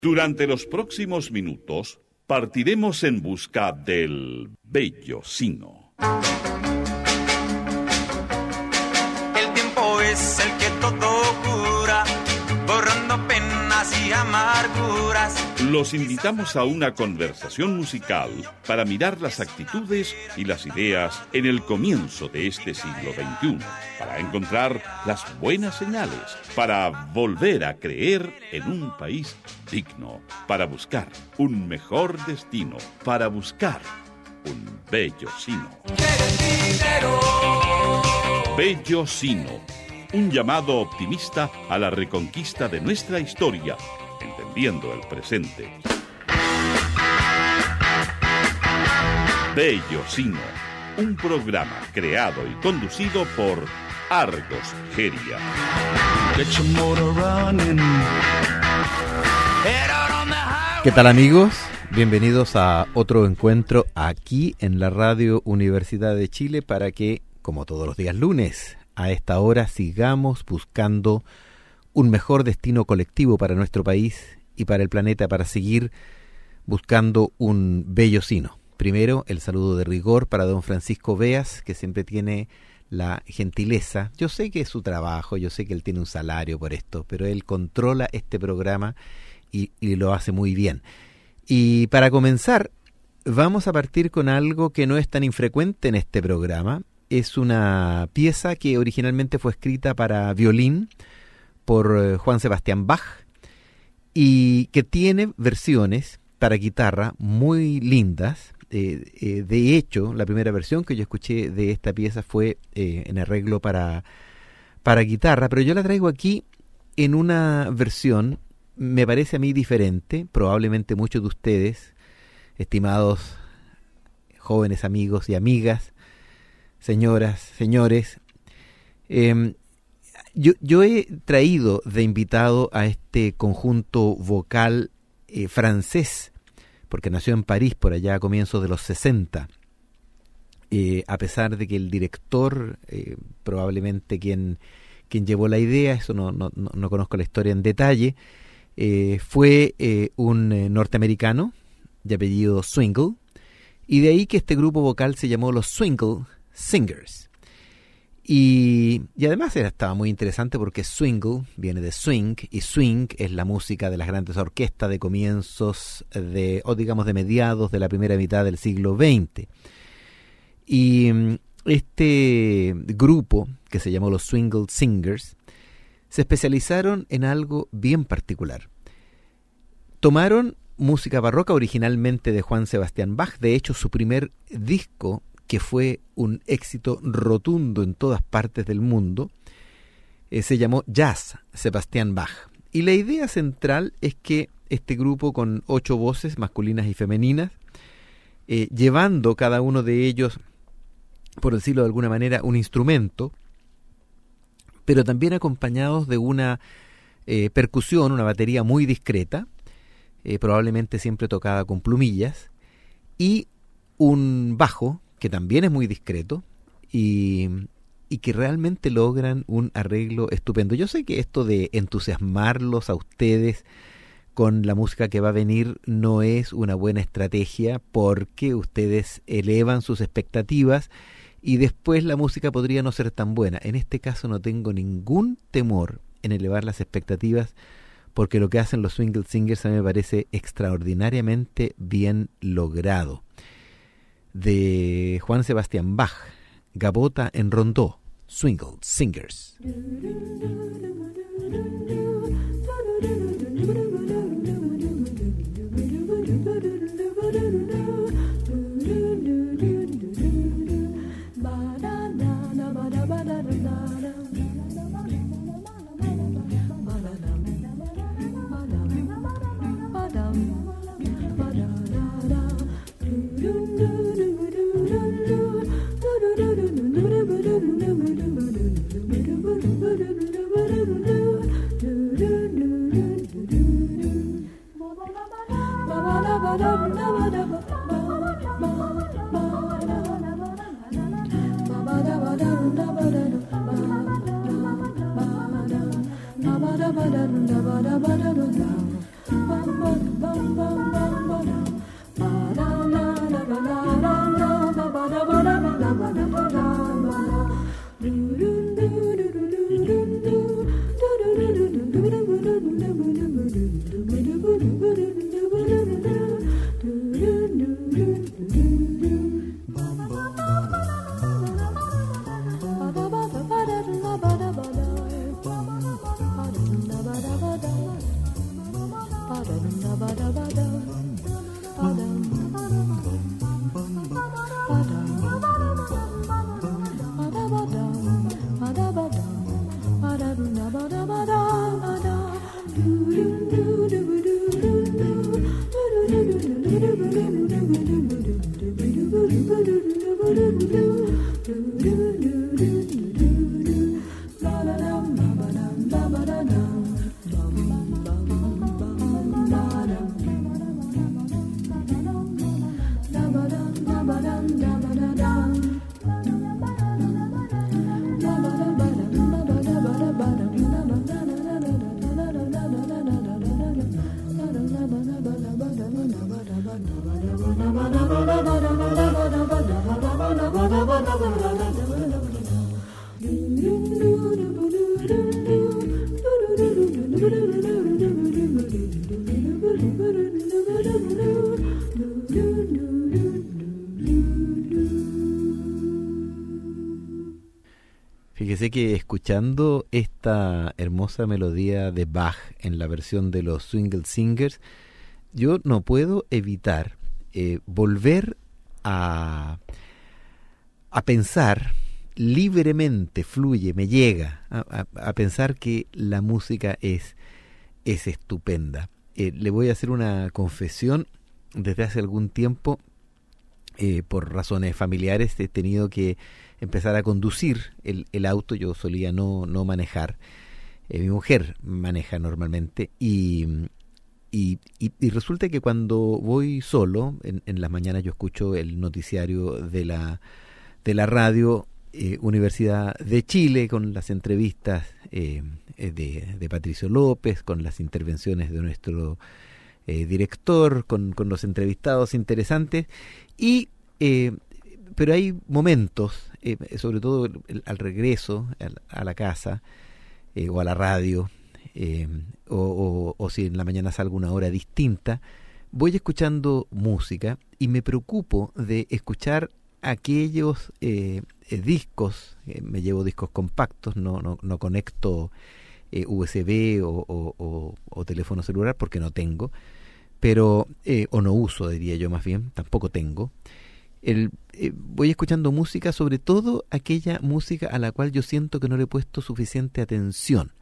Durante los próximos minutos partiremos en busca del bello sino. El tiempo es el que todo cura, borrando penas y amarguras. Los invitamos a una conversación musical para mirar las actitudes y las ideas en el comienzo de este siglo XXI, para encontrar las buenas señales, para volver a creer en un país digno, para buscar un mejor destino, para buscar un bello sino. Bello sino, un llamado optimista a la reconquista de nuestra historia, entendiendo el presente. Bello sino, un programa creado y conducido por Argos Geria. ¿Qué tal, amigos? Bienvenidos a otro encuentro aquí en la Radio Universidad de Chile para que, como todos los días lunes, a esta hora sigamos buscando un mejor destino colectivo para nuestro país y para el planeta, para seguir buscando un bello sino. Primero, el saludo de rigor para don Francisco Beas, que siempre tiene la gentileza. Yo sé que es su trabajo, yo sé que él tiene un salario por esto, pero él controla este programa y lo hace muy bien. Y para comenzar, vamos a partir con algo que no es tan infrecuente en este programa. Es una pieza que originalmente fue escrita para violín por Juan Sebastián Bach y que tiene versiones para guitarra muy lindas. De hecho, la primera versión que yo escuché de esta pieza fue en arreglo para guitarra, pero yo la traigo aquí en una versión, me parece a mí diferente. Probablemente muchos de ustedes, estimados jóvenes amigos y amigas, señoras, señores, yo he traído de invitado a este conjunto vocal francés, porque nació en París por allá a comienzos de los 60, a pesar de que el director, probablemente quien llevó la idea, eso no conozco la historia en detalle, fue un norteamericano de apellido Swingle, y de ahí que este grupo vocal se llamó los Swingle Singers. Y además estaba muy interesante porque swingle viene de swing, y swing es la música de las grandes orquestas de comienzos de mediados de la primera mitad del siglo XX. Y este grupo, que se llamó los Swingle Singers, se especializaron en algo bien particular. Tomaron música barroca originalmente de Juan Sebastián Bach. De hecho, su primer disco, que fue un éxito rotundo en todas partes del mundo, se llamó Jazz Sebastián Bach. Y la idea central es que este grupo, con 8 voces masculinas y femeninas, llevando cada uno de ellos, por decirlo de alguna manera, un instrumento, pero también acompañados de una percusión, una batería muy discreta, probablemente siempre tocada con plumillas, y un bajo que también es muy discreto y que realmente logran un arreglo estupendo. Yo sé que esto de entusiasmarlos a ustedes con la música que va a venir no es una buena estrategia, porque ustedes elevan sus expectativas y después la música podría no ser tan buena. En este caso no tengo ningún temor en elevar las expectativas, porque lo que hacen los Swingle Singers a mí me parece extraordinariamente bien logrado. De Juan Sebastián Bach, Gavota en Rondó, Swingle Singers. Fíjese que escuchando esta hermosa melodía de Bach en la versión de los Swingle Singers, yo no puedo evitar volver a pensar libremente, fluye, me llega a pensar que la música es estupenda. Le voy a hacer una confesión. Desde hace algún tiempo, por razones familiares, he tenido que empezar a conducir el auto. Yo solía no manejar. Mi mujer maneja normalmente y resulta que cuando voy solo, en las mañanas yo escucho el noticiario de la radio Universidad de Chile, con las entrevistas de Patricio López, con las intervenciones de nuestro director, con los entrevistados interesantes, pero hay momentos, sobre todo al regreso a la casa o a la radio, o si en la mañana salgo una hora distinta, voy escuchando música y me preocupo de escuchar aquellos discos. Me llevo discos compactos, no conecto USB o teléfono celular porque no tengo, pero o no uso, diría yo más bien, tampoco tengo. Voy escuchando música, sobre todo aquella música a la cual yo siento que no le he puesto suficiente atención,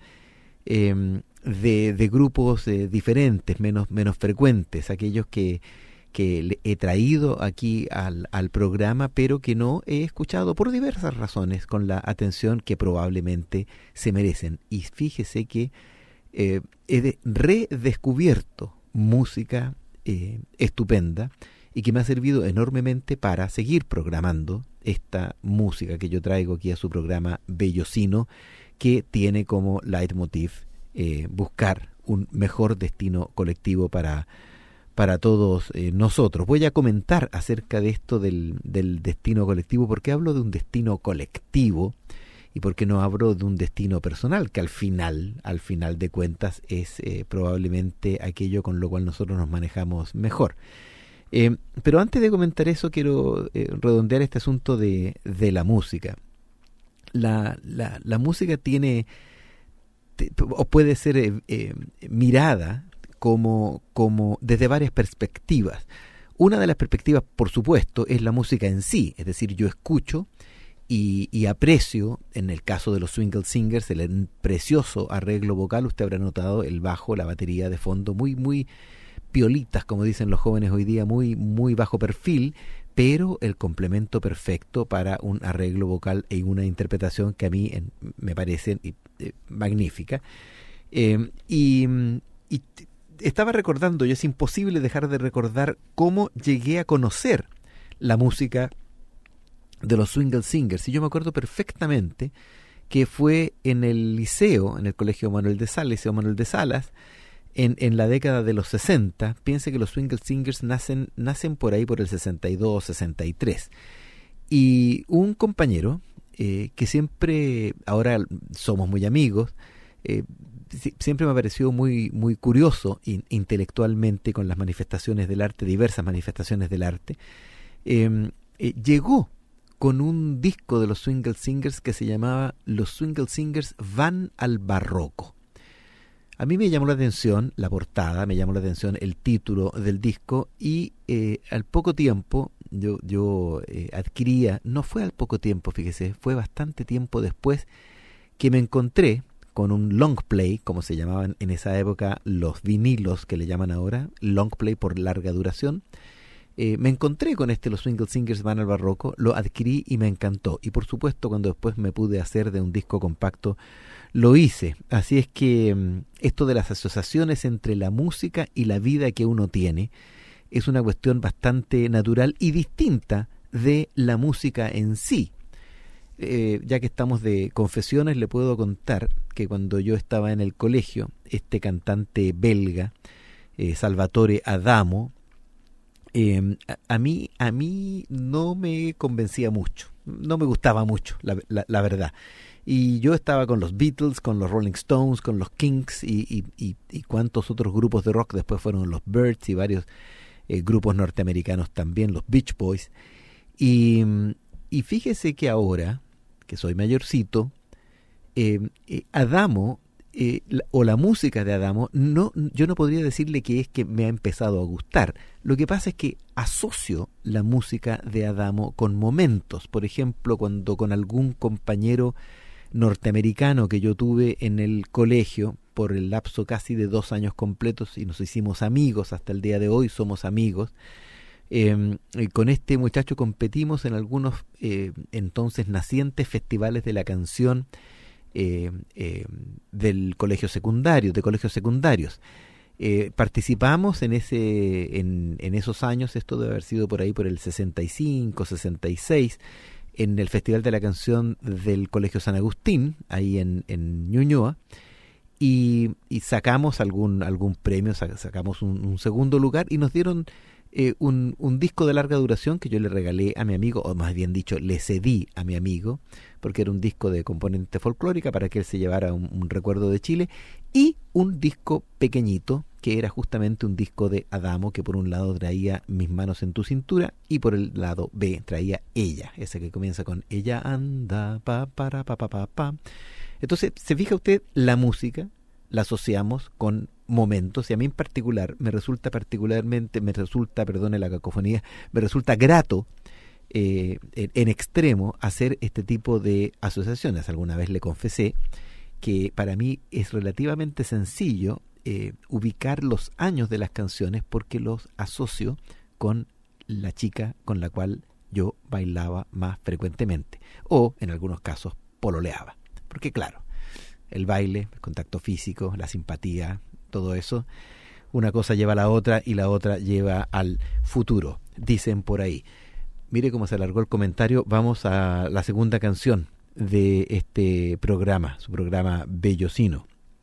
de grupos diferentes, menos frecuentes, aquellos que he traído aquí al programa, pero que no he escuchado por diversas razones con la atención que probablemente se merecen. Y fíjese que he redescubierto música estupenda y que me ha servido enormemente para seguir programando esta música que yo traigo aquí a su programa Bellocino, que tiene como leitmotiv buscar un mejor destino colectivo para todos nosotros. Voy a comentar acerca de esto del destino colectivo, porque hablo de un destino colectivo y porque no hablo de un destino personal, que al final de cuentas es probablemente aquello con lo cual nosotros nos manejamos mejor. Pero antes de comentar eso, quiero redondear este asunto de la música. La música tiene o puede ser mirada como desde varias perspectivas. Una de las perspectivas, por supuesto, es la música en sí, es decir, yo escucho y aprecio, en el caso de los Swingle Singers, el precioso arreglo vocal. Usted habrá notado el bajo, la batería de fondo, muy piolitas, como dicen los jóvenes hoy día, muy bajo perfil, pero el complemento perfecto para un arreglo vocal y una interpretación que a mí me parece magnífica. Y estaba recordando, y es imposible dejar de recordar cómo llegué a conocer la música de los Swingle Singers. Y yo me acuerdo perfectamente que fue en el liceo, en el Colegio Manuel de Salas, en la década de los 60. Piense que los Swingle Singers nacen por ahí por el 62, 63. Y un compañero que siempre, ahora somos muy amigos, siempre me ha parecido muy, muy curioso intelectualmente con las manifestaciones del arte, diversas manifestaciones del arte, llegó con un disco de los Swingle Singers que se llamaba Los Swingle Singers van al barroco. A mí me llamó la atención la portada, me llamó la atención el título del disco y al poco tiempo yo adquiría, no fue al poco tiempo, fíjese, fue bastante tiempo después que me encontré con un long play, como se llamaban en esa época los vinilos que le llaman ahora, long play por larga duración. Me encontré con los Swingle Singers van al barroco, lo adquirí y me encantó. Y por supuesto cuando después me pude hacer de un disco compacto, lo hice. Así es que esto de las asociaciones entre la música y la vida que uno tiene es una cuestión bastante natural y distinta de la música en sí. Ya que estamos de confesiones, le puedo contar que cuando yo estaba en el colegio, este cantante belga, Salvatore Adamo, a mí no me convencía mucho, no me gustaba mucho, la verdad. Y yo estaba con los Beatles, con los Rolling Stones, con los Kinks y cuantos otros grupos de rock, después fueron los Byrds y varios grupos norteamericanos también, los Beach Boys. Y fíjese que ahora, que soy mayorcito, Adamo, o la música de Adamo, yo no podría decirle que es que me ha empezado a gustar. Lo que pasa es que asocio la música de Adamo con momentos. Por ejemplo, cuando con algún compañero norteamericano que yo tuve en el colegio por el lapso casi de 2 años completos y nos hicimos amigos, hasta el día de hoy somos amigos. Con este muchacho competimos en algunos entonces nacientes festivales de la canción del colegio secundario, de colegios secundarios. Participamos en esos años, esto debe haber sido por ahí por el 65, 66, en el Festival de la Canción del Colegio San Agustín, ahí en Ñuñoa, y sacamos algún premio, sacamos un segundo lugar y nos dieron un disco de larga duración que yo le regalé a mi amigo, o más bien dicho, le cedí a mi amigo, porque era un disco de componente folclórica para que él se llevara un recuerdo de Chile, y un disco pequeñito que era justamente un disco de Adamo, que por un lado traía Mis manos en tu cintura y por el lado B traía Ella, ese que comienza con Ella anda pa para pa pa pa pa. Entonces, se fija usted, la música la asociamos con momentos, y a mí en particular me resulta perdone la cacofonía, me resulta grato en extremo hacer este tipo de asociaciones. Alguna vez le confesé que para mí es relativamente sencillo ubicar los años de las canciones porque los asocio con la chica con la cual yo bailaba más frecuentemente, o en algunos casos pololeaba, porque claro, el baile, el contacto físico, la simpatía, todo eso, una cosa lleva a la otra y la otra lleva al futuro, dicen por ahí. Mire cómo se alargó el comentario. Vamos a la segunda canción de este programa, su programa Bellocino.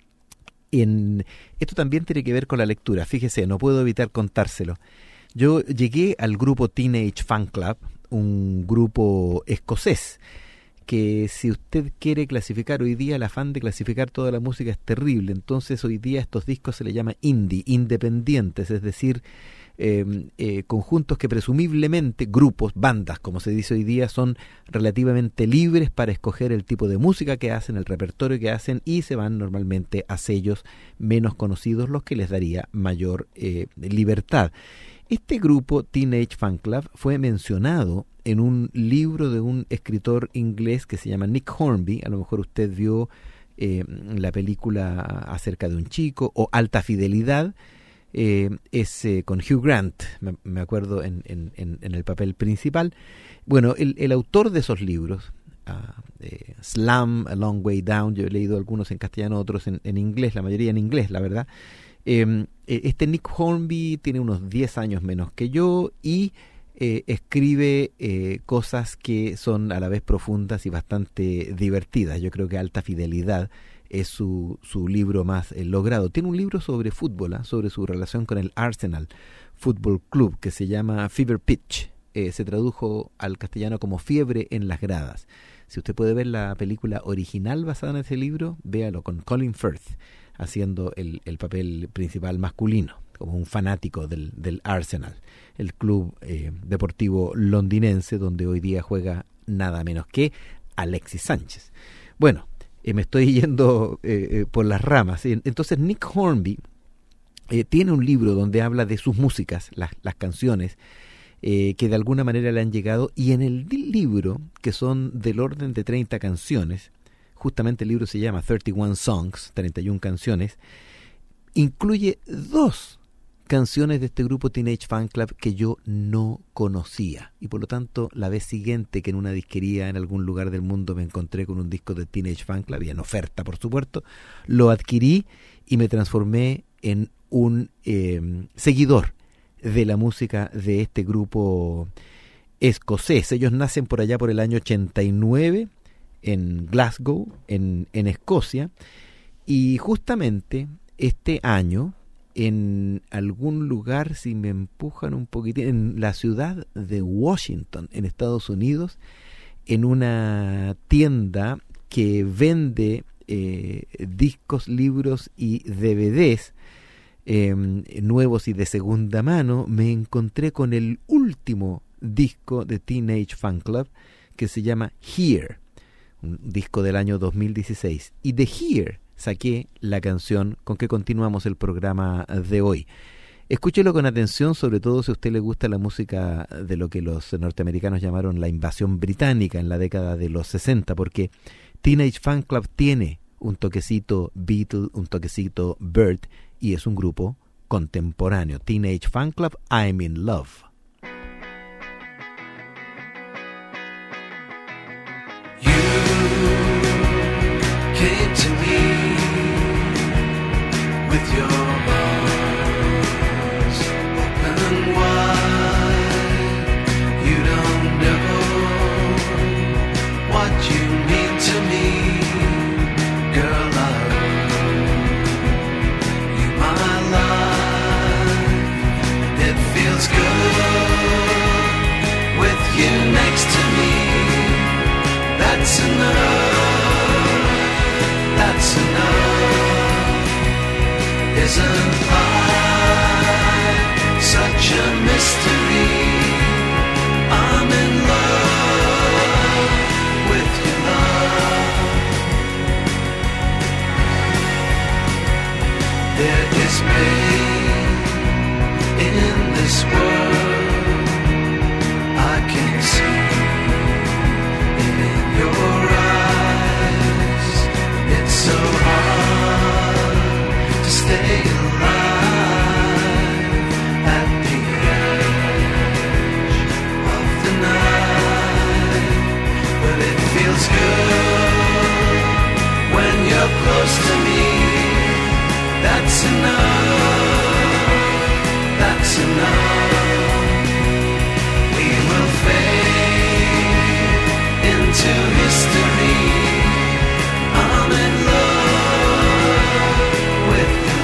Esto también tiene que ver con la lectura. Fíjese, no puedo evitar contárselo. Yo llegué al grupo Teenage Fan Club, un grupo escocés, que si usted quiere clasificar hoy día, el afán de clasificar toda la música es terrible. Entonces hoy día estos discos se le llama indie, independientes, es decir, conjuntos que presumiblemente, grupos, bandas, como se dice hoy día, son relativamente libres para escoger el tipo de música que hacen, el repertorio que hacen, y se van normalmente a sellos menos conocidos, los que les daría mayor libertad. Este grupo Teenage Fan Club fue mencionado en un libro de un escritor inglés que se llama Nick Hornby. A lo mejor usted vio la película acerca de un chico, o Alta Fidelidad, es con Hugh Grant, me acuerdo, en el papel principal. Bueno, el autor de esos libros, Slam, A Long Way Down, yo he leído algunos en castellano, otros en inglés, la mayoría en inglés, la verdad. Este Nick Hornby tiene unos 10 años menos que yo y escribe cosas que son a la vez profundas y bastante divertidas. Yo creo que Alta Fidelidad es su libro más logrado. Tiene un libro sobre fútbol, sobre su relación con el Arsenal Football Club, que se llama Fever Pitch. Se tradujo al castellano como Fiebre en las gradas. Si usted puede ver la película original basada en ese libro, véalo, con Colin Firth haciendo el papel principal masculino, como un fanático del Arsenal, el club deportivo londinense donde hoy día juega nada menos que Alexis Sánchez. Bueno, me estoy yendo por las ramas. Entonces Nick Hornby tiene un libro donde habla de sus músicas, las canciones, que de alguna manera le han llegado, y en el libro, que son del orden de 30 canciones, justamente el libro se llama 31 Songs, 31 canciones, incluye 2 canciones de este grupo Teenage Fanclub que yo no conocía, y por lo tanto la vez siguiente que en una disquería en algún lugar del mundo me encontré con un disco de Teenage Fanclub, y en oferta por supuesto, lo adquirí y me transformé en un seguidor de la música de este grupo escocés. Ellos nacen por allá por el año 89 en Glasgow, en Escocia, y justamente este año, en algún lugar, si me empujan un poquitín, en la ciudad de Washington, en Estados Unidos, en una tienda que vende discos, libros y DVDs nuevos y de segunda mano, me encontré con el último disco de Teenage Fanclub, que se llama Here, un disco del año 2016, y de Here saqué la canción con que continuamos el programa de hoy. Escúchelo con atención, sobre todo si a usted le gusta la música de lo que los norteamericanos llamaron la invasión británica en la década de los 60, porque Teenage Fanclub tiene un toquecito Beatle, un toquecito Bird, y es un grupo contemporáneo. Teenage Fanclub, I'm in Love. You came to me with your arms open wide. You don't know what you mean to me, girl. Feels good with you next to me. That's enough. That's enough. Isn't life such a mystery? I'm in love with your love. There is pain in this world, I can see it in your eyes. It's so hard to stay alive at the edge of the night, but it feels good when you're close to me. That's enough. That's enough. We will fade into history. I'm in love with your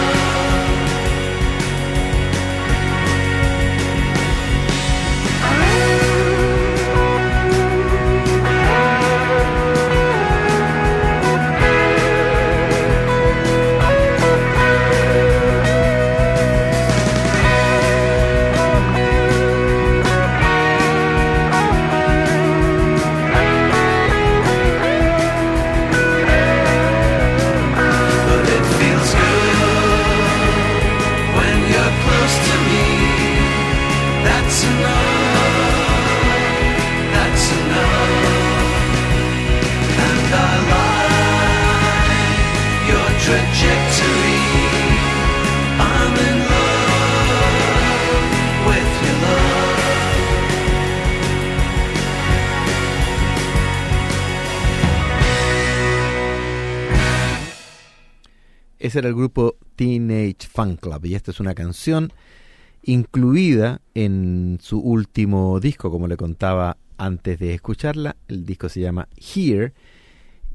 Ese era el grupo Teenage Fanclub, y esta es una canción incluida en su último disco, como le contaba antes de escucharla. El disco se llama Here,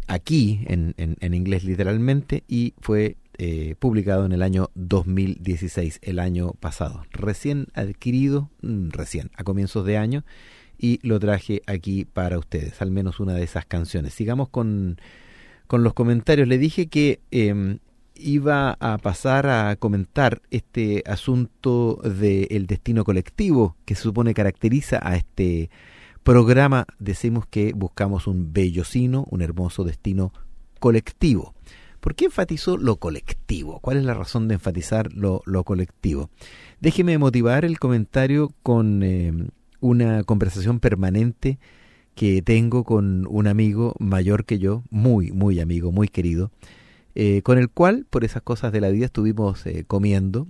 aquí en inglés literalmente, y fue publicado en el año 2016, el año pasado, recién adquirido, a comienzos de año, y lo traje aquí para ustedes, al menos una de esas canciones. Sigamos con los comentarios. Le dije que iba a pasar a comentar este asunto del destino colectivo que se supone caracteriza a este programa. Decimos que buscamos un bellocino, un hermoso destino colectivo. ¿Por qué enfatizó lo colectivo? ¿Cuál es la razón de enfatizar lo colectivo? Déjeme motivar el comentario con una conversación permanente que tengo con un amigo mayor que yo, muy, muy amigo, muy querido, con el cual, por esas cosas de la vida, estuvimos comiendo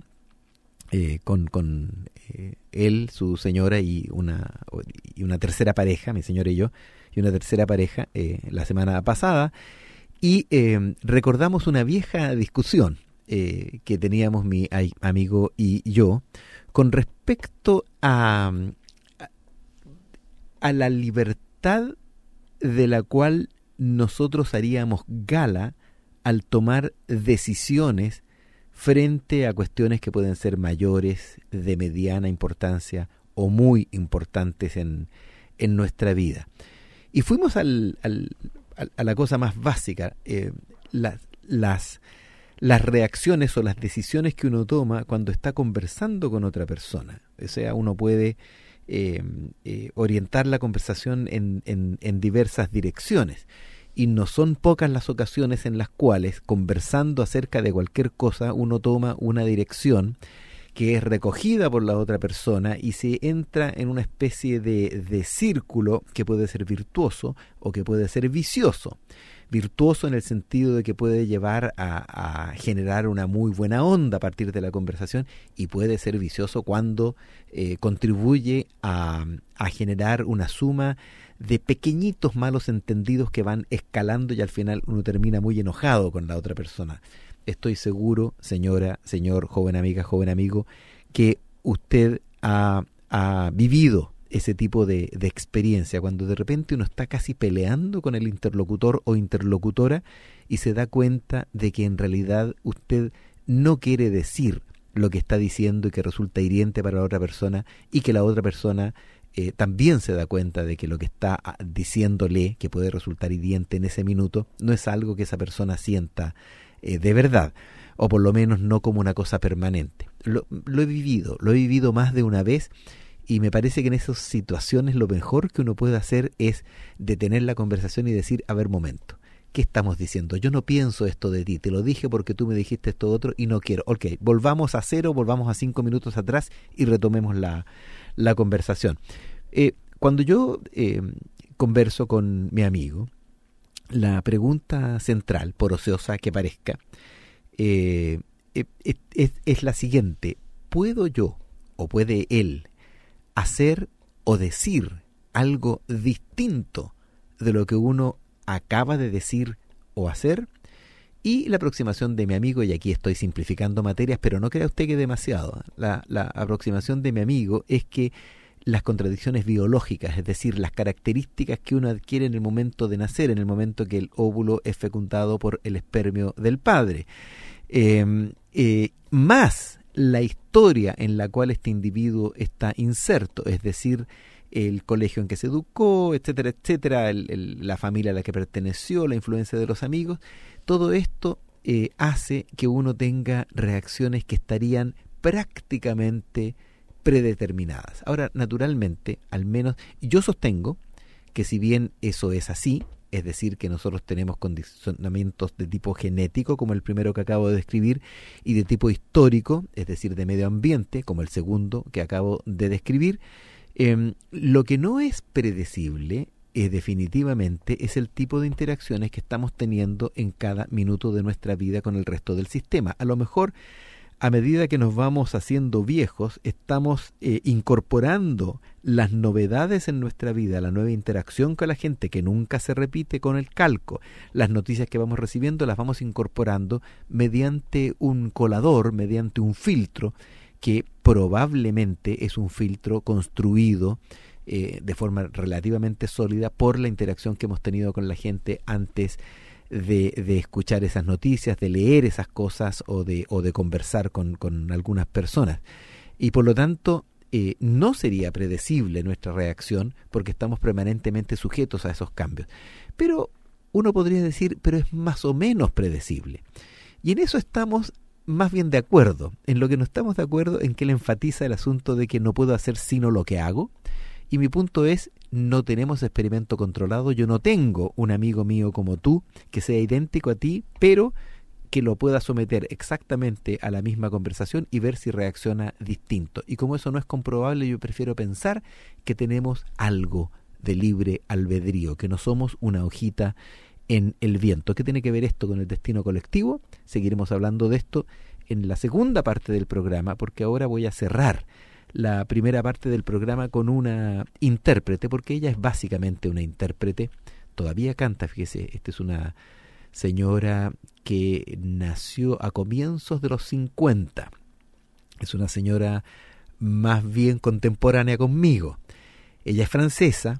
con él, su señora y una tercera pareja, mi señora y yo, y una tercera pareja la semana pasada, y recordamos una vieja discusión que teníamos mi amigo y yo con respecto a la libertad de la cual nosotros haríamos gala al tomar decisiones frente a cuestiones que pueden ser mayores, de mediana importancia o muy importantes en nuestra vida. Y fuimos a la cosa más básica, las reacciones o las decisiones que uno toma cuando está conversando con otra persona. O sea, uno puede orientar la conversación en diversas direcciones, y no son pocas las ocasiones en las cuales, conversando acerca de cualquier cosa, uno toma una dirección que es recogida por la otra persona y se entra en una especie de círculo que puede ser virtuoso o que puede ser vicioso. Virtuoso en el sentido de que puede llevar a generar una muy buena onda a partir de la conversación, y puede ser vicioso cuando contribuye a generar una suma de pequeñitos malos entendidos que van escalando y al final uno termina muy enojado con la otra persona. Estoy seguro, señora, señor, joven amiga, joven amigo, que usted ha vivido ese tipo de experiencia, cuando de repente uno está casi peleando con el interlocutor o interlocutora y se da cuenta de que en realidad usted no quiere decir lo que está diciendo y que resulta hiriente para la otra persona, y que la otra persona también se da cuenta de que lo que está diciéndole, que puede resultar hiriente en ese minuto, no es algo que esa persona sienta de verdad, o por lo menos no como una cosa permanente. Lo he vivido más de una vez, y me parece que en esas situaciones lo mejor que uno puede hacer es detener la conversación y decir, a ver, momento, ¿qué estamos diciendo? Yo no pienso esto de ti, te lo dije porque tú me dijiste esto otro y no quiero. Ok, volvamos a cero, volvamos a 5 minutos atrás y retomemos la conversación. Cuando yo converso con mi amigo, la pregunta central, por ociosa que parezca, es la siguiente: ¿puedo yo o puede él hacer o decir algo distinto de lo que uno acaba de decir o hacer? Y la aproximación de mi amigo, y aquí estoy simplificando materias, pero no crea usted que demasiado, la aproximación de mi amigo es que las contradicciones biológicas, es decir, las características que uno adquiere en el momento de nacer, en el momento que el óvulo es fecundado por el espermio del padre, más la historia en la cual este individuo está inserto, es decir, el colegio en que se educó, etcétera, etcétera, la familia a la que perteneció, la influencia de los amigos, todo esto hace que uno tenga reacciones que estarían prácticamente predeterminadas. Ahora, naturalmente, al menos yo sostengo que si bien eso es así, es decir, que nosotros tenemos condicionamientos de tipo genético, como el primero que acabo de describir, y de tipo histórico, es decir, de medio ambiente, como el segundo que acabo de describir, lo que no es predecible definitivamente es el tipo de interacciones que estamos teniendo en cada minuto de nuestra vida con el resto del sistema. A lo mejor, a medida que nos vamos haciendo viejos, estamos incorporando las novedades en nuestra vida, la nueva interacción con la gente que nunca se repite con el calco. Las noticias que vamos recibiendo las vamos incorporando mediante un colador, mediante un filtro, que probablemente es un filtro construido de forma relativamente sólida por la interacción que hemos tenido con la gente antes de escuchar esas noticias, de leer esas cosas o de conversar con algunas personas. Y por lo tanto, no sería predecible nuestra reacción porque estamos permanentemente sujetos a esos cambios. Pero uno podría decir, pero es más o menos predecible. Y en eso estamos más bien de acuerdo. En lo que no estamos de acuerdo en que él enfatiza el asunto de que no puedo hacer sino lo que hago. Y mi punto es, no tenemos experimento controlado. Yo no tengo un amigo mío como tú que sea idéntico a ti, pero que lo pueda someter exactamente a la misma conversación y ver si reacciona distinto. Y como eso no es comprobable, yo prefiero pensar que tenemos algo de libre albedrío, que no somos una hojita en el viento. ¿Qué tiene que ver esto con el destino colectivo? Seguiremos hablando de esto en la segunda parte del programa, porque ahora voy a cerrar la primera parte del programa con una intérprete, porque ella es básicamente una intérprete. Todavía canta, fíjese, esta es una señora que nació a comienzos de los 50. Es una señora más bien contemporánea conmigo. Ella es francesa.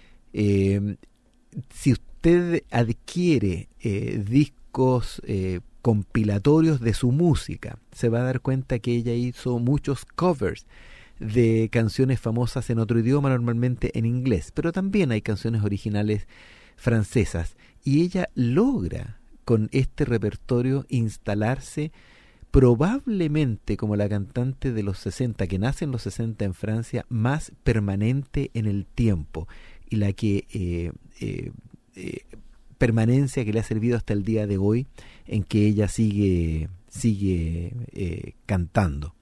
Si usted adquiere discos compilatorios de su música, se va a dar cuenta que ella hizo muchos covers de canciones famosas en otro idioma, normalmente en inglés, pero también hay canciones originales francesas, y ella logra con este repertorio instalarse probablemente como la cantante de los 60, que nace en los 60 en Francia, más permanente en el tiempo, y la que permanencia que le ha servido hasta el día de hoy, en que ella sigue cantando.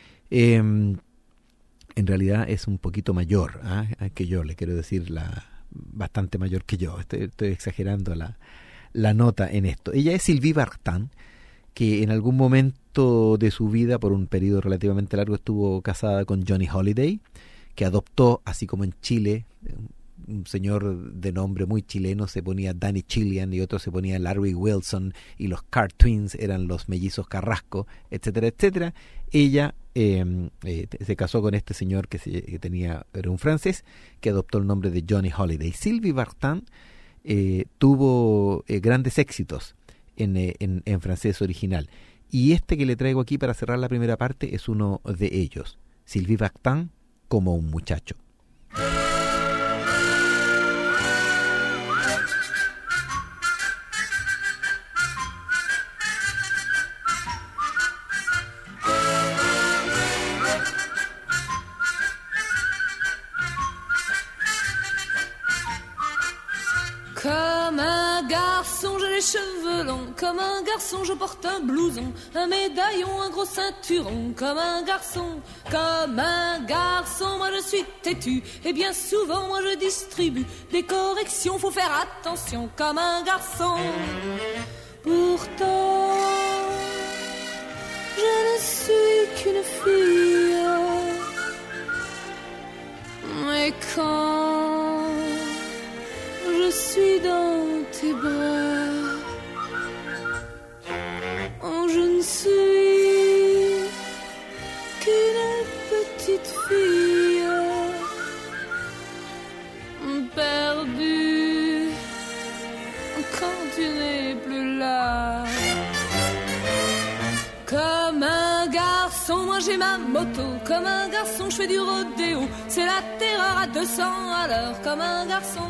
En realidad es un poquito mayor que yo, le quiero decir, bastante mayor que yo. Estoy exagerando la nota en esto. Ella es Sylvie Vartan, que en algún momento de su vida, por un periodo relativamente largo, estuvo casada con Johnny Holiday, que adoptó, así como en Chile, un señor de nombre muy chileno se ponía Danny Chilean y otro se ponía Larry Wilson, y los Carr Twins eran los mellizos Carrasco, etcétera, etcétera. Ella se casó con este señor que era un francés, que adoptó el nombre de Johnny Holiday. Sylvie Vartan tuvo grandes éxitos en francés original, y este que le traigo aquí para cerrar la primera parte es uno de ellos. Sylvie Vartan, Como un muchacho. Comme un garçon, j'ai les cheveux longs. Comme un garçon, je porte un blouson, un médaillon, un gros ceinturon. Comme un garçon, moi je suis têtu. Et bien souvent, moi je distribue des corrections. Faut faire attention, comme un garçon. Pourtant, je ne suis qu'une fille. Mais quand je suis dans tes bras, oh, je ne suis qu'une petite fille perdue quand tu n'es plus là. Comme un garçon, moi j'ai ma moto. Comme un garçon, je fais du rodéo. C'est la terreur à 200 à l'heure. Comme un garçon,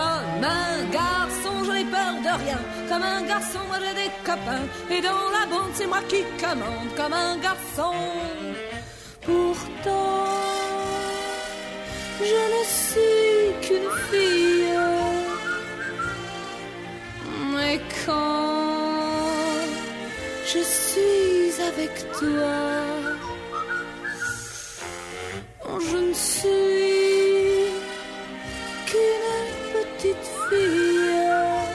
j'en ai peur de rien. Comme un garçon, moi j'ai des copains. Et dans la bande, c'est moi qui commande. Comme un garçon. Pourtant, je ne suis qu'une fille. Mais quand je suis avec toi, je ne suis qu'une petite fille.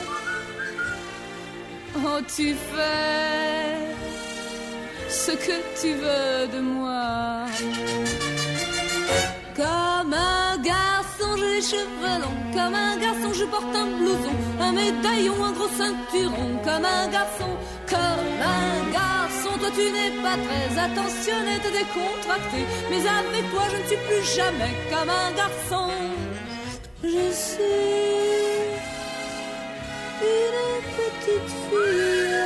Oh, tu fais ce que tu veux de moi. Comme un garçon, j'ai les cheveux longs. Comme un garçon, je porte un blouson, un médaillon, un gros ceinturon. Comme un garçon, comme un garçon. Toi tu n'es pas très attentionné, t'es décontracté, mais avec toi je ne suis plus jamais comme un garçon. Je suis une petite fille.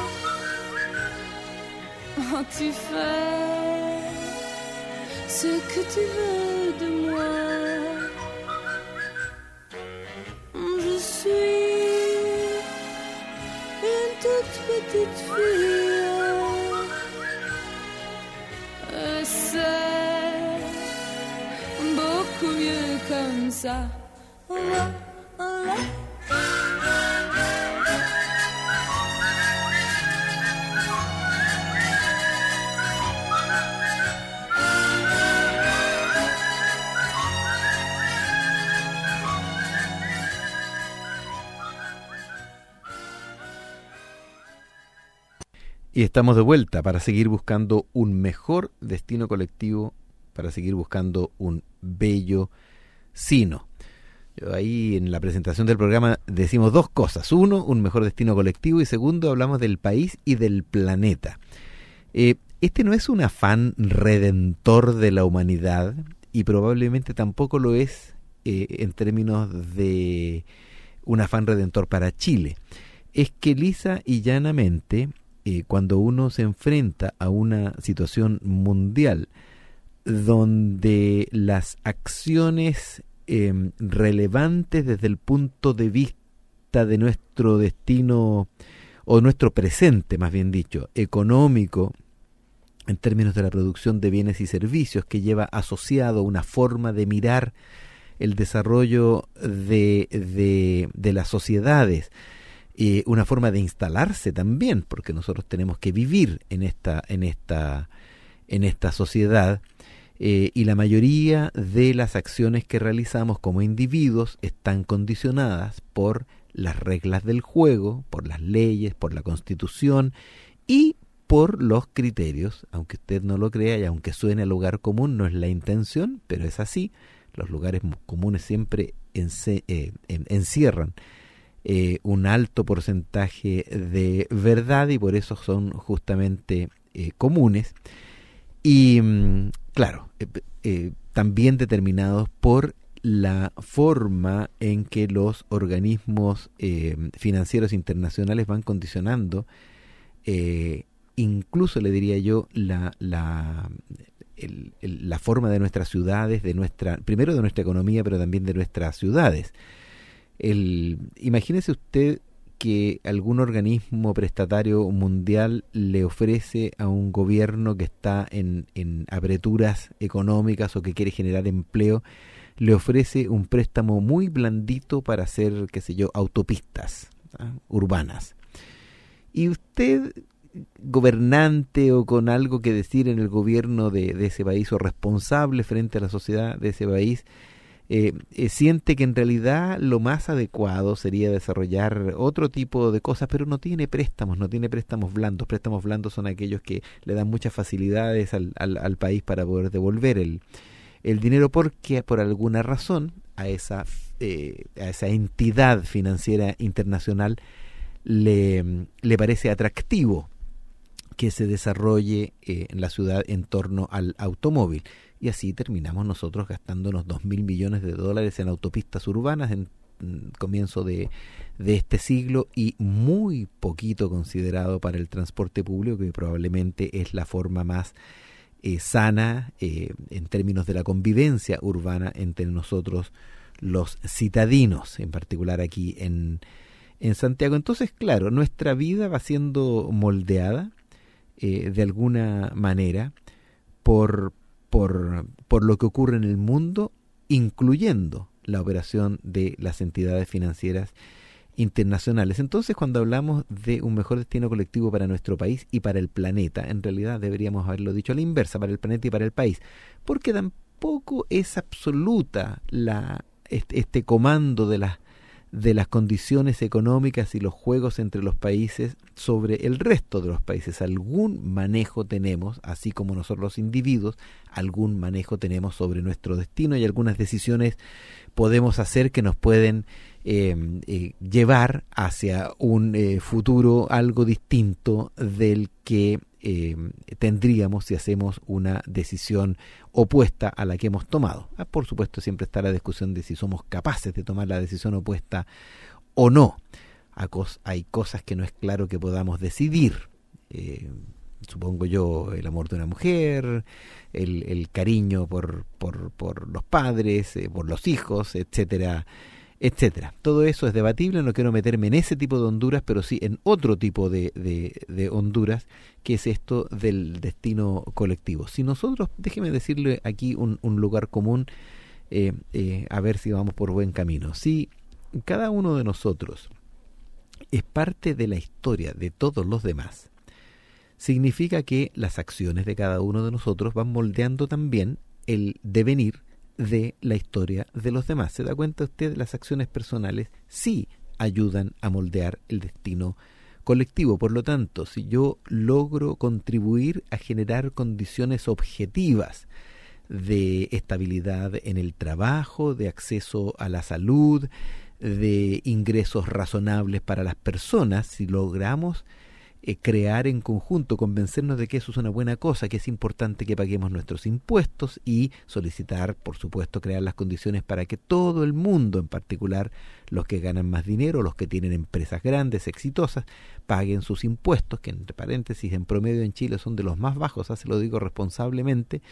Oh, tu fais ce que tu veux de moi. Je suis une toute petite fille. C'est beaucoup mieux comme ça. Oh là, oh là. Y estamos de vuelta para seguir buscando un mejor destino colectivo, para seguir buscando un bello sino. Ahí en la presentación del programa decimos dos cosas. Uno, un mejor destino colectivo, y segundo, hablamos del país y del planeta. Este no es un afán redentor de la humanidad, y probablemente tampoco lo es en términos de un afán redentor para Chile. Es que lisa y llanamente, cuando uno se enfrenta a una situación mundial donde las acciones relevantes desde el punto de vista de nuestro destino, o nuestro presente, más bien dicho, económico, en términos de la producción de bienes y servicios, que lleva asociado una forma de mirar el desarrollo de las sociedades, una forma de instalarse también, porque nosotros tenemos que vivir en esta sociedad, y la mayoría de las acciones que realizamos como individuos están condicionadas por las reglas del juego, por las leyes, por la Constitución y por los criterios, aunque usted no lo crea y aunque suene a lugar común, no es la intención, pero es así. Los lugares comunes siempre encierran un alto porcentaje de verdad, y por eso son justamente comunes, y claro, también determinados por la forma en que los organismos financieros internacionales van condicionando, incluso le diría yo, la forma de nuestras ciudades, primero de nuestra economía, pero también de nuestras ciudades. Imagínese usted que algún organismo prestatario mundial le ofrece a un gobierno que está en apreturas económicas o que quiere generar empleo, le ofrece un préstamo muy blandito para hacer, qué sé yo, autopistas urbanas. Y usted, gobernante o con algo que decir en el gobierno de ese país, o responsable frente a la sociedad de ese país, siente que en realidad lo más adecuado sería desarrollar otro tipo de cosas, pero no tiene préstamos blandos. Préstamos blandos son aquellos que le dan muchas facilidades al país para poder devolver el dinero, porque por alguna razón a esa entidad financiera internacional le parece atractivo que se desarrolle en la ciudad en torno al automóvil. Y así terminamos nosotros gastándonos $2.000 millones en autopistas urbanas en comienzo de este siglo, y muy poquito considerado para el transporte público, que probablemente es la forma más sana en términos de la convivencia urbana entre nosotros los citadinos, en particular aquí en Santiago. Entonces, claro, nuestra vida va siendo moldeada de alguna manera por lo que ocurre en el mundo, incluyendo la operación de las entidades financieras internacionales. Entonces, cuando hablamos de un mejor destino colectivo para nuestro país y para el planeta, en realidad deberíamos haberlo dicho a la inversa, para el planeta y para el país, porque tampoco es absoluta este comando de de las condiciones económicas y los juegos entre los países sobre el resto de los países. Algún manejo tenemos, así como nosotros los individuos, algún manejo tenemos sobre nuestro destino y algunas decisiones podemos hacer que nos pueden llevar hacia un futuro algo distinto del que tendríamos si hacemos una decisión opuesta a la que hemos tomado. Por supuesto, siempre está la discusión de si somos capaces de tomar la decisión opuesta o no. Hay cosas que no es claro que podamos decidir. Supongo yo, el amor de una mujer, el cariño por los padres, por los hijos, etcétera, etcétera. Todo eso es debatible, no quiero meterme en ese tipo de Honduras, pero sí en otro tipo de Honduras, que es esto del destino colectivo. Si nosotros, déjeme decirle aquí un lugar común, a ver si vamos por buen camino. Si cada uno de nosotros es parte de la historia de todos los demás, significa que las acciones de cada uno de nosotros van moldeando también el devenir de la historia de los demás. ¿Se da cuenta usted? Las acciones personales sí ayudan a moldear el destino colectivo. Por lo tanto, si yo logro contribuir a generar condiciones objetivas de estabilidad en el trabajo, de acceso a la salud, de ingresos razonables para las personas, si logramos crear en conjunto, convencernos de que eso es una buena cosa, que es importante que paguemos nuestros impuestos y solicitar, por supuesto, crear las condiciones para que todo el mundo, en particular los que ganan más dinero, los que tienen empresas grandes, exitosas, paguen sus impuestos, que entre paréntesis en promedio en Chile son de los más bajos, se lo digo responsablemente.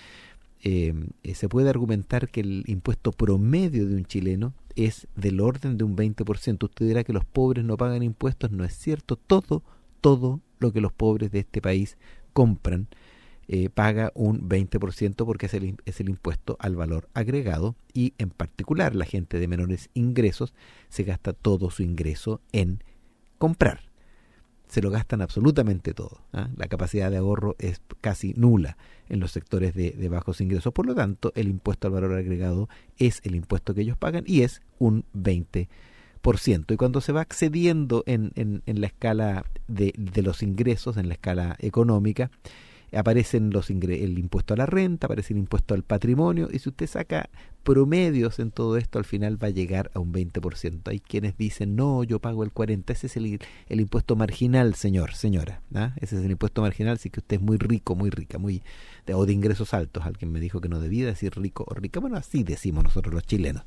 Se puede argumentar que el impuesto promedio de un chileno es del orden de un 20%. Usted dirá que los pobres no pagan impuestos, no es cierto. Todo lo que los pobres de este país compran paga un 20% porque es el impuesto al valor agregado, y en particular la gente de menores ingresos se gasta todo su ingreso en comprar. Se lo gastan absolutamente todo. La capacidad de ahorro es casi nula en los sectores de bajos ingresos. Por lo tanto, el impuesto al valor agregado es el impuesto que ellos pagan y es un 20%. Y cuando se va accediendo en la escala de los ingresos, en la escala económica, aparecen el impuesto a la renta, aparece el impuesto al patrimonio, y si usted saca promedios en todo esto, al final va a llegar a un 20%. Hay quienes dicen, no, yo pago el 40%, ese es el impuesto marginal, señora, ese es el impuesto marginal si que usted es muy rico, muy rica, o de ingresos altos. Alguien me dijo que no debía decir rico o rica, bueno, así decimos nosotros los chilenos.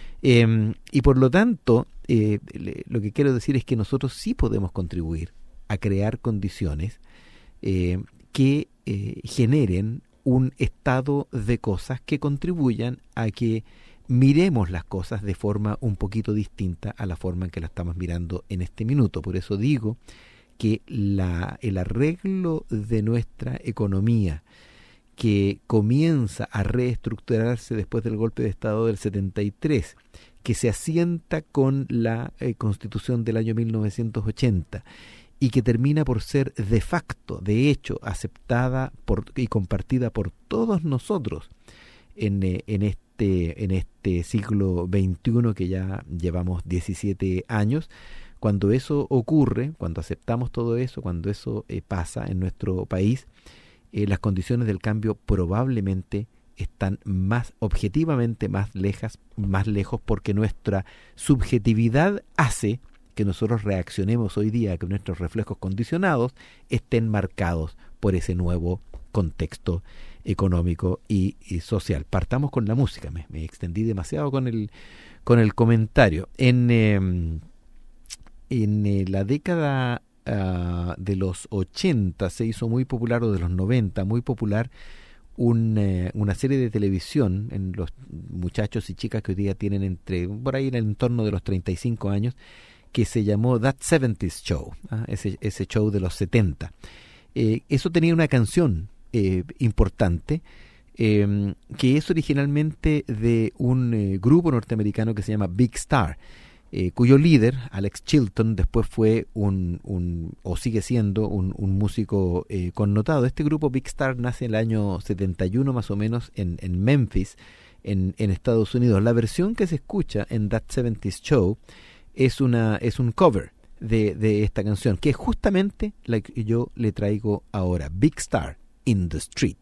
Y por lo tanto, lo que quiero decir es que nosotros sí podemos contribuir a crear condiciones que generen un estado de cosas que contribuyan a que miremos las cosas de forma un poquito distinta a la forma en que la estamos mirando en este minuto. Por eso digo que el arreglo de nuestra economía, que comienza a reestructurarse después del golpe de Estado del 73, que se asienta con la Constitución del año 1980 y que termina por ser de facto, de hecho, aceptada y compartida por todos nosotros en este siglo XXI que ya llevamos 17 años. Cuando eso ocurre, cuando aceptamos todo eso, cuando eso pasa en nuestro país, las condiciones del cambio probablemente están objetivamente más lejos, porque nuestra subjetividad hace que nosotros reaccionemos hoy día, que nuestros reflejos condicionados estén marcados por ese nuevo contexto económico y social. Partamos con la música. Me extendí demasiado con el comentario. En la década de los 80 se hizo muy popular, o de los 90, muy popular, una serie de televisión en los muchachos y chicas que hoy día tienen por ahí en el entorno de los 35 años, que se llamó That 70's Show, ese show de los 70. Eso tenía una canción importante, que es originalmente de un grupo norteamericano que se llama Big Star, cuyo líder, Alex Chilton, después fue o sigue siendo un músico connotado. Este grupo Big Star nace en el año 71 más o menos en Memphis, en Estados Unidos. La versión que se escucha en That 70's Show es un cover de esta canción, que es justamente la que yo le traigo ahora, Big Star in the Street.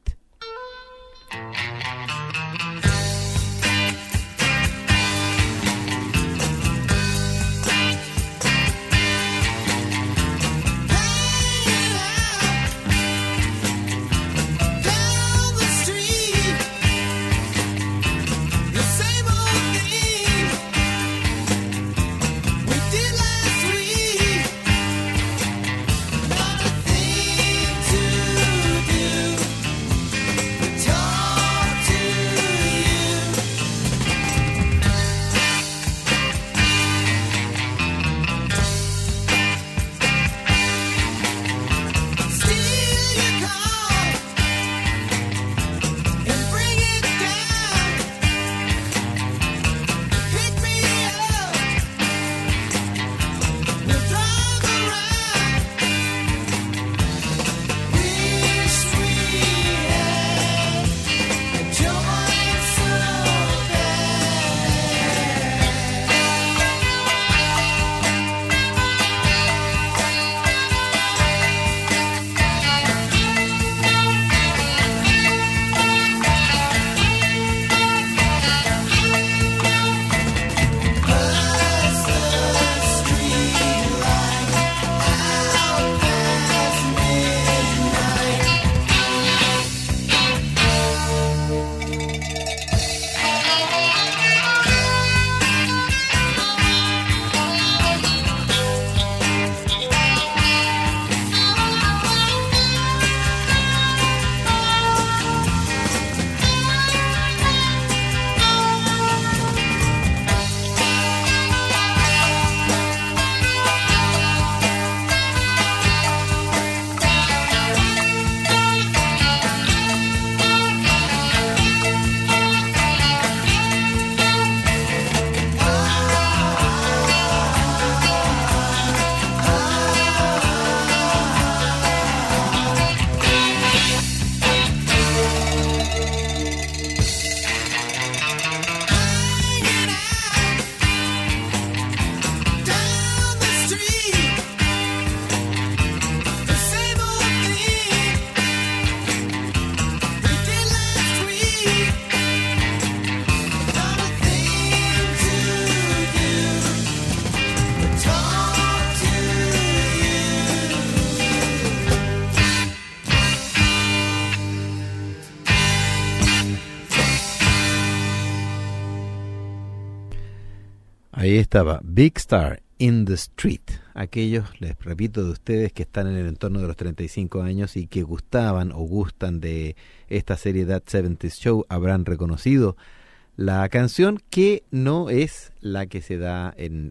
Ahí estaba, Big Star in the Street. Aquellos, les repito, de ustedes que están en el entorno de los 35 años y que gustaban o gustan de esta serie That 70's Show habrán reconocido la canción, que no es la que se da en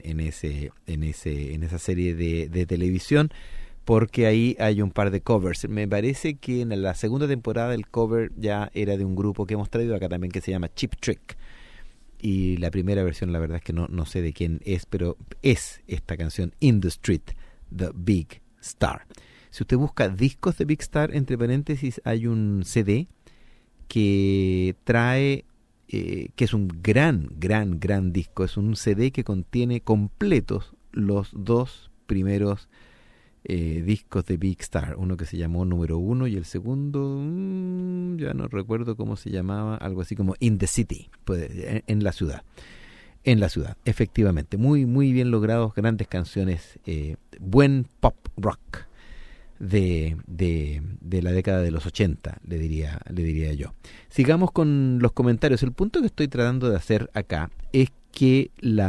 esa serie de televisión, porque ahí hay un par de covers. Me parece que en la segunda temporada el cover ya era de un grupo que hemos traído acá también, que se llama Cheap Trick. Y la primera versión, la verdad es que no sé de quién es, pero es esta canción, In the Street, The Big Star. Si usted busca discos de Big Star, entre paréntesis, hay un CD que trae, que es un gran disco. Es un CD que contiene completos los dos primeros discos de Big Star. Uno que se llamó Número 1 y el segundo, ya no recuerdo cómo se llamaba, algo así como In the City, pues, en la ciudad. En la ciudad, efectivamente. Muy bien logrados, grandes canciones, buen pop rock de la década de los 80, le diría yo. Sigamos con los comentarios. El punto que estoy tratando de hacer acá es que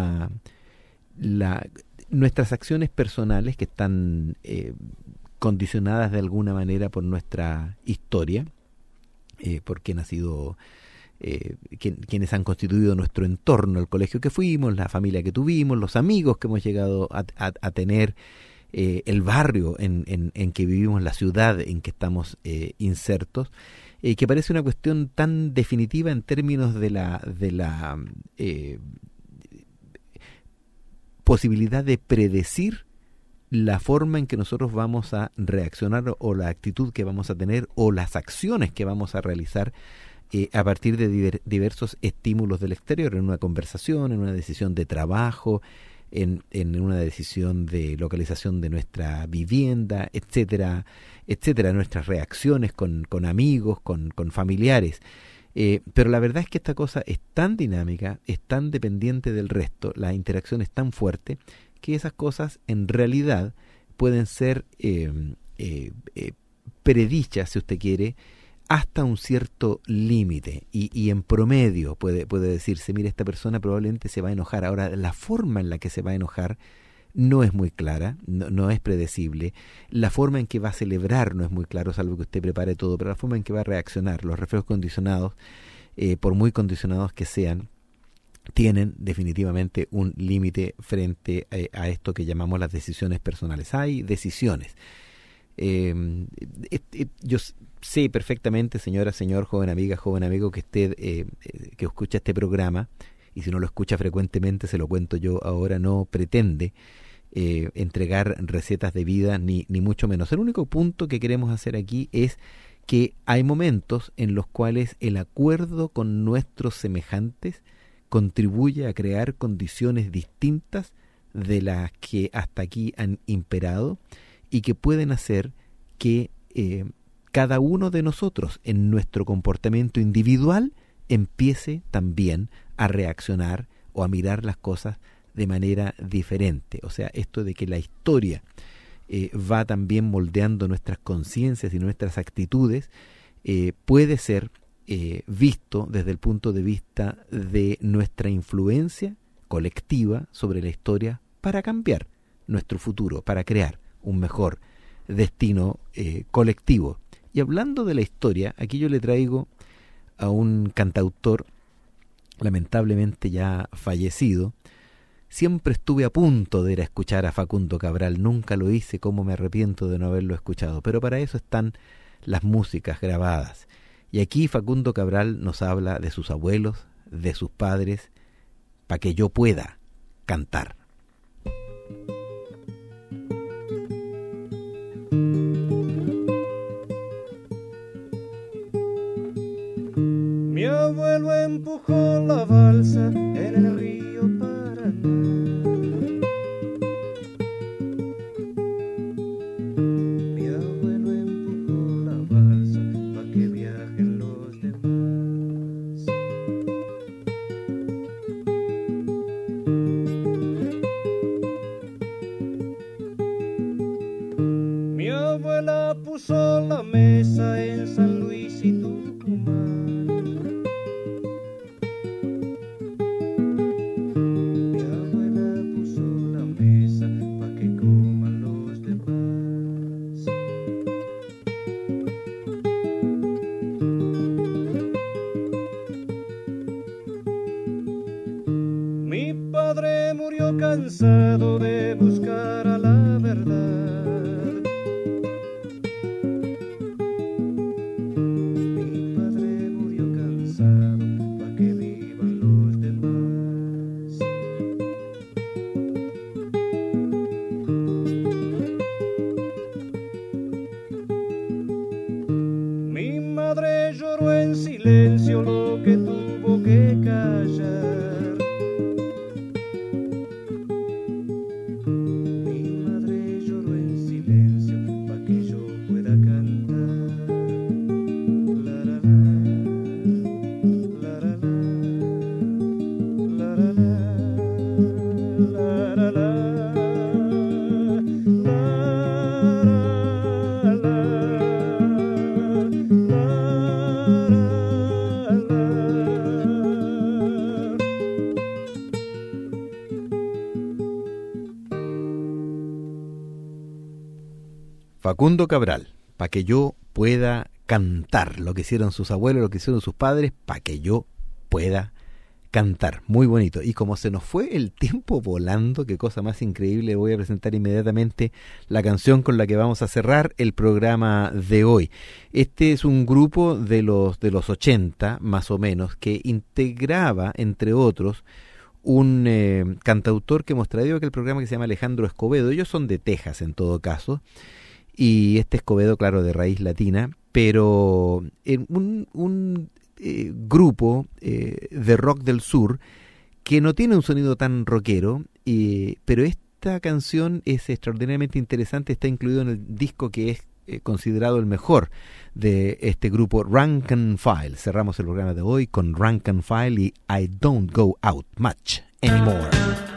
nuestras acciones personales, que están condicionadas de alguna manera por nuestra historia, por quien ha sido, quienes han constituido nuestro entorno, el colegio que fuimos, la familia que tuvimos, los amigos que hemos llegado a tener, el barrio en que vivimos, la ciudad en que estamos insertos, que parece una cuestión tan definitiva en términos de la posibilidad de predecir la forma en que nosotros vamos a reaccionar, o la actitud que vamos a tener, o las acciones que vamos a realizar a partir de diversos estímulos del exterior, en una conversación, en una decisión de trabajo, en una decisión de localización de nuestra vivienda, etcétera, etcétera, nuestras reacciones con amigos, con familiares. Pero la verdad es que esta cosa es tan dinámica, es tan dependiente del resto, la interacción es tan fuerte, que esas cosas en realidad pueden ser predichas, si usted quiere, hasta un cierto límite, y en promedio puede decirse, mire, esta persona probablemente se va a enojar. Ahora, la forma en la que se va a enojar no es muy clara, no es predecible. La forma en que va a celebrar no es muy claro, salvo que usted prepare todo, pero la forma en que va a reaccionar, los reflejos condicionados, por muy condicionados que sean, tienen definitivamente un límite frente a esto que llamamos las decisiones personales. Hay decisiones. Yo sé perfectamente, señora, señor, joven amiga, joven amigo, que usted que escucha este programa, y si no lo escucha frecuentemente, se lo cuento yo ahora, no pretende entregar recetas de vida, ni mucho menos. El único punto que queremos hacer aquí es que hay momentos en los cuales el acuerdo con nuestros semejantes contribuye a crear condiciones distintas de las que hasta aquí han imperado, y que pueden hacer que cada uno de nosotros en nuestro comportamiento individual empiece también a reaccionar o a mirar las cosas de manera diferente. O sea, esto de que la historia va también moldeando nuestras conciencias y nuestras actitudes, puede ser visto desde el punto de vista de nuestra influencia colectiva sobre la historia para cambiar nuestro futuro, para crear un mejor destino colectivo. Y hablando de la historia, aquí yo le traigo a un cantautor lamentablemente ya fallecido. Siempre estuve a punto de ir a escuchar a Facundo Cabral, nunca lo hice, cómo me arrepiento de no haberlo escuchado, pero para eso están las músicas grabadas. Y aquí Facundo Cabral nos habla de sus abuelos, de sus padres, para que yo pueda cantar. Mi abuelo empujó la balsa en el río Paraná. Mi abuelo empujó la balsa pa' que viajen los demás. Mi abuela puso la mesa en San Luis y Tucumán. Cansado de buscar a la verdad. Mi padre murió cansado pa' que vivan los demás. Mi madre lloró en silencio lo que tuvo que callar. Facundo Cabral, para que yo pueda cantar lo que hicieron sus abuelos, lo que hicieron sus padres, para que yo pueda cantar. Muy bonito. Y como se nos fue el tiempo volando, qué cosa más increíble, voy a presentar inmediatamente la canción con la que vamos a cerrar el programa de hoy. Este es un grupo de los 80, más o menos, que integraba, entre otros, un cantautor que hemos traído aquí el programa, que se llama Alejandro Escobedo. Ellos son de Texas, en todo caso. Y este Escobedo, claro, de raíz latina, pero en un grupo de rock del sur que no tiene un sonido tan rockero pero esta canción es extraordinariamente interesante, está incluido en el disco que es considerado el mejor de este grupo, Rank and File. Cerramos el programa de hoy con Rank and File y I Don't Go Out Much Anymore.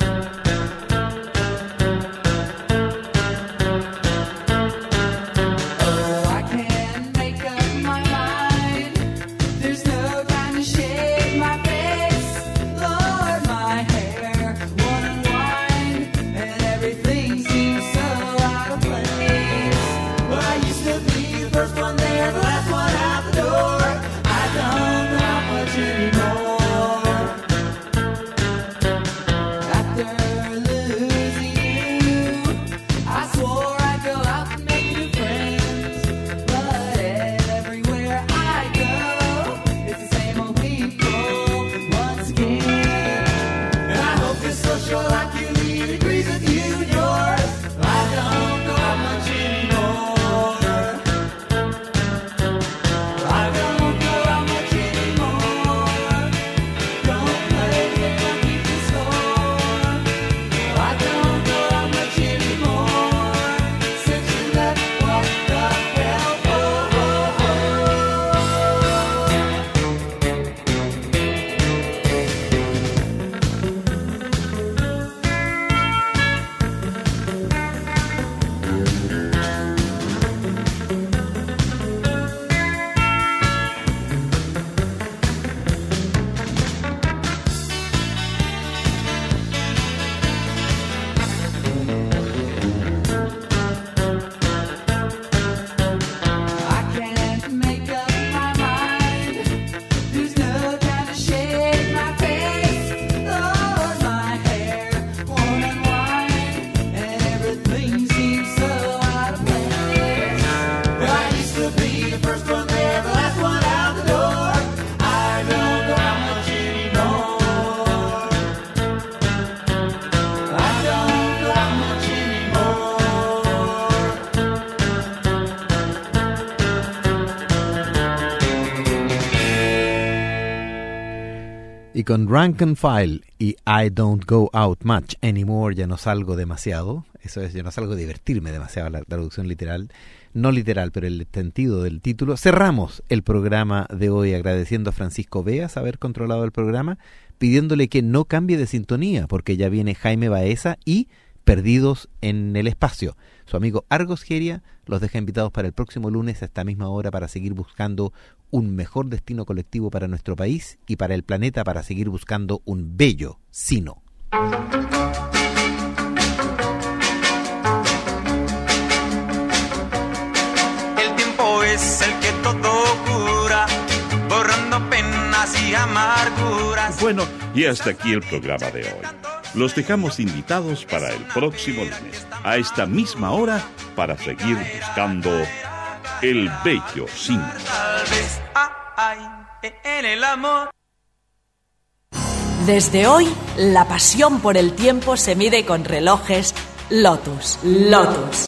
Y con Rank and File y I Don't Go Out Much Anymore, ya no salgo demasiado, eso es, ya no salgo a divertirme demasiado, la traducción literal, no literal, pero el sentido del título. Cerramos el programa de hoy agradeciendo a Francisco Beas haber controlado el programa, pidiéndole que no cambie de sintonía, porque ya viene Jaime Baeza y Perdidos en el Espacio. Su amigo Argos Geria los deja invitados para el próximo lunes a esta misma hora para seguir buscando un mejor destino colectivo para nuestro país y para el planeta, para seguir buscando un bello sino. El tiempo es el que todo cura, borrando penas y amarguras. Bueno, y hasta aquí el programa de hoy. Los dejamos invitados para el próximo lunes, a esta misma hora, para seguir buscando el bello sino. Tal vez hay en el amor. Desde hoy, la pasión por el tiempo se mide con relojes Lotus. Lotus.